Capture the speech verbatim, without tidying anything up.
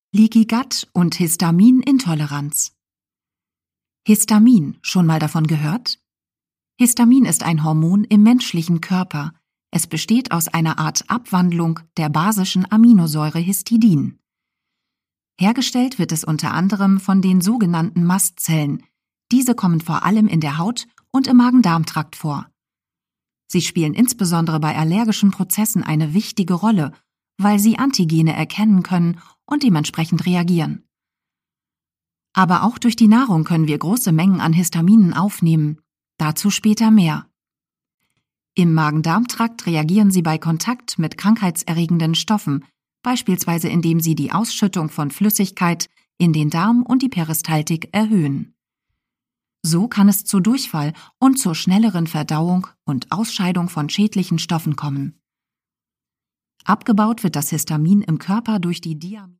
Leaky Gut und Histaminintoleranz. Histamin, schon mal davon gehört? Histamin ist ein Hormon im menschlichen Körper. Es besteht aus einer Art Abwandlung der basischen Aminosäure Histidin. Hergestellt wird es unter anderem von den sogenannten Mastzellen. Diese kommen vor allem in der Haut und im Magen-Darm-Trakt vor. Sie spielen insbesondere bei allergischen Prozessen eine wichtige Rolle, weil sie Antigene erkennen können und dementsprechend reagieren. Aber auch durch die Nahrung können wir große Mengen an Histaminen aufnehmen. Dazu später mehr. Im Magen-Darm-Trakt reagieren sie bei Kontakt mit krankheitserregenden Stoffen, beispielsweise indem sie die Ausschüttung von Flüssigkeit in den Darm und die Peristaltik erhöhen. So kann es zu Durchfall und zur schnelleren Verdauung und Ausscheidung von schädlichen Stoffen kommen. Abgebaut wird das Histamin im Körper durch die Diamin